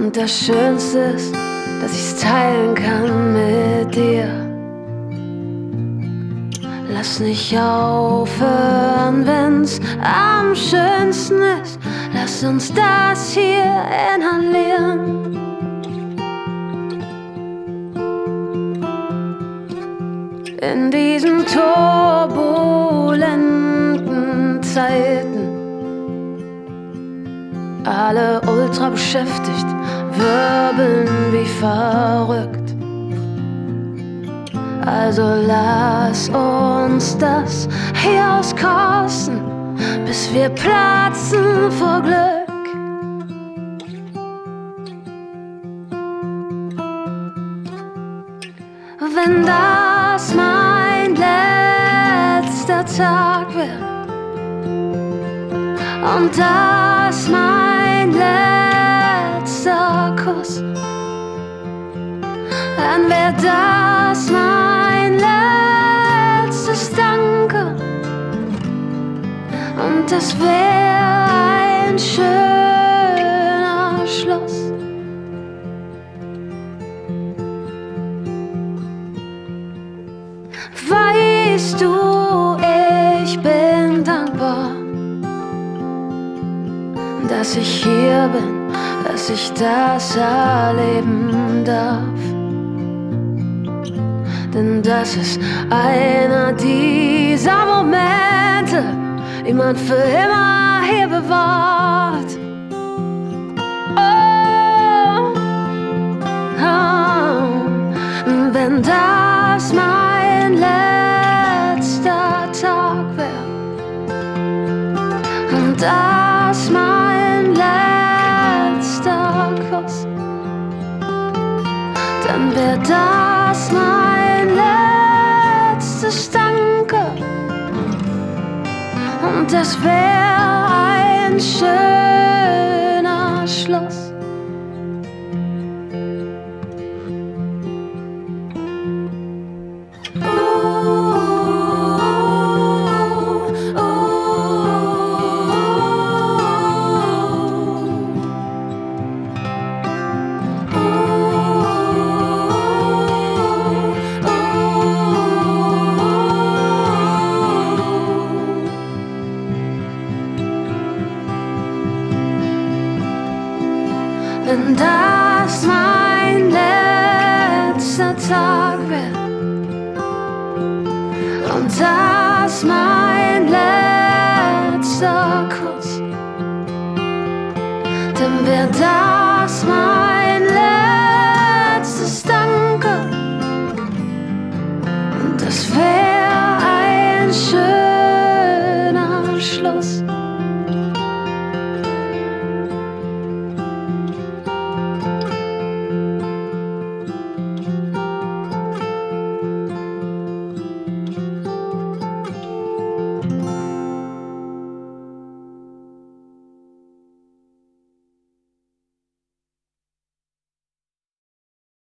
Und das Schönste ist, dass ich's teilen kann mit dir. Lass nicht aufhören, wenn's am schönsten ist. Lass uns das hier inhalieren. In diesen turbulenten Zeiten, alle ultra beschäftigt, wirbeln wie verrückt. Also lass uns das hier auskosten, bis wir platzen vor Glück. Wenn das mein letzter Tag wird und das mein letzter Kuss, dann wär das mein letztes Danke und das wär ein schöner Schluss. Weißt du, ich bin dankbar, dass ich hier bin, dass ich das erleben darf. Denn das ist einer dieser Momente, die man für immer hier bewahrt. Oh, oh, wenn das mein letzter Tag wär und das mein letzter Kuss, dann wär das mein letztes Danke und das wär ein schöner Schluss. Wenn das mein letzter Tag wird und das mein letzter Kuss, dann wär das